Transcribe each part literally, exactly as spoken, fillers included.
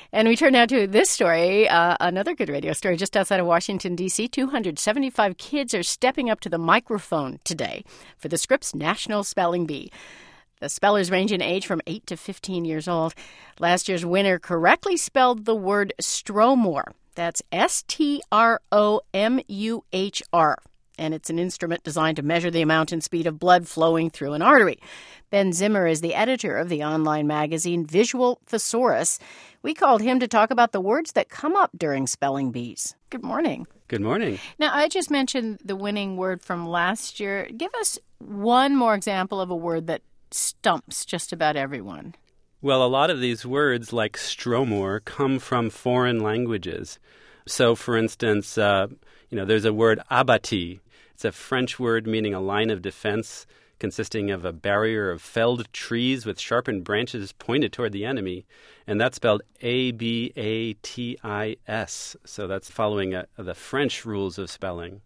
And we turn now to this story, uh, another good radio story just outside of Washington, D C two hundred seventy-five kids are stepping up to the microphone today for the Scripps National Spelling Bee. The spellers range in age from eight to fifteen years old. Last year's winner correctly spelled the word stromur. That's S T R O M U H R. And it's an instrument designed to measure the amount and speed of blood flowing through an artery. Ben Zimmer is the editor of the online magazine Visual Thesaurus. We called him to talk about the words that come up during spelling bees. Good morning. Good morning. Now, I just mentioned the winning word from last year. Give us one more example of a word that stumps just about everyone. Well, a lot of these words, like stromur, come from foreign languages. So, for instance, uh, you know, there's a word abattis. It's a French word meaning a line of defense consisting of a barrier of felled trees with sharpened branches pointed toward the enemy. And that's spelled A B A T I S. So that's following a, the French rules of spelling.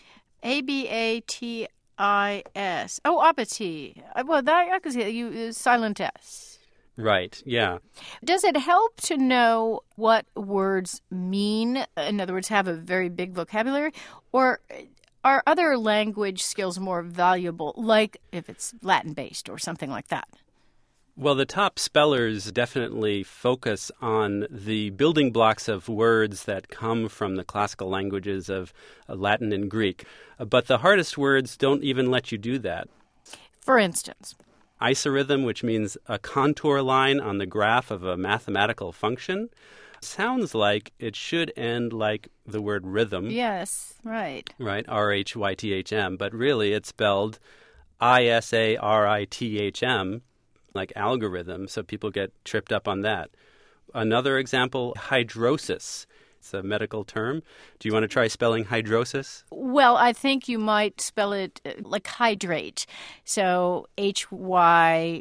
A B A T I S. Oh, abattis. Well, that I could say you silent S. Right, yeah. Does it help to know what words mean? In other words, have a very big vocabulary? Or are other language skills more valuable, like if it's Latin-based or something like that? Well, the top spellers definitely focus on the building blocks of words that come from the classical languages of Latin and Greek. But the hardest words don't even let you do that. For instance? Isorhythm, which means a contour line on the graph of a mathematical function, sounds like it should end like the word rhythm. Yes, right. Right, R H Y T H M, but really it's spelled I S A R I T H M, like algorithm, so people get tripped up on that. Another example, hydrosis. It's a medical term. Do you want to try spelling hydrosis? Well, I think you might spell it like hydrate. So H Y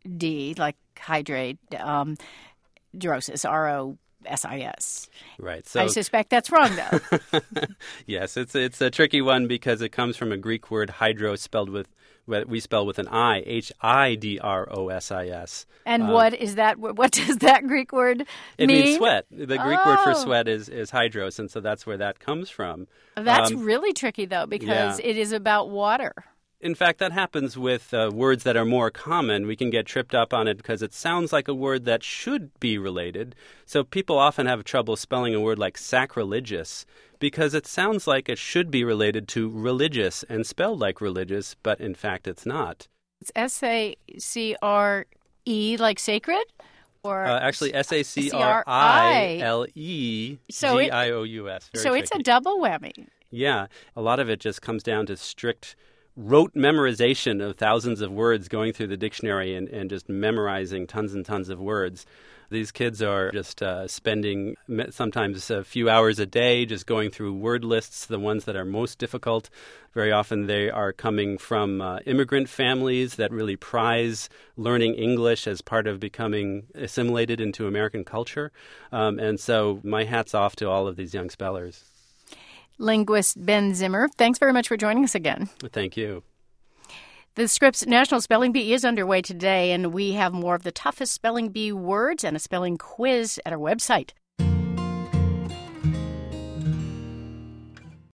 D, like hydrate, um, drosis, R O S I S. Right. So I suspect that's wrong, though. Yes, it's it's a tricky one because it comes from a Greek word hydro spelled with what we spell with an I, H I D R O S I S. And uh, what is that? What does that Greek word it mean? It means sweat. The Greek oh. word for sweat is, is hydros, and so that's where that comes from. That's um, really tricky, though, because yeah. it is about water. In fact, that happens with uh, words that are more common. We can get tripped up on it because it sounds like a word that should be related. So people often have trouble spelling a word like sacrilegious because it sounds like it should be related to religious and spelled like religious, but in fact it's not. It's S A C R E, like sacred? Or uh, actually, S A C R I L E G I O U S. So it's a double whammy. Yeah. A lot of it just comes down to strict rote memorization of thousands of words, going through the dictionary and, and just memorizing tons and tons of words. These kids are just uh, spending sometimes a few hours a day just going through word lists, the ones that are most difficult. Very often they are coming from uh, immigrant families that really prize learning English as part of becoming assimilated into American culture. Um, and so my hat's off to all of these young spellers. Linguist Ben Zimmer, thanks very much for joining us again. Thank you. The Scripps National Spelling Bee is underway today, and we have more of the toughest spelling bee words and a spelling quiz at our website,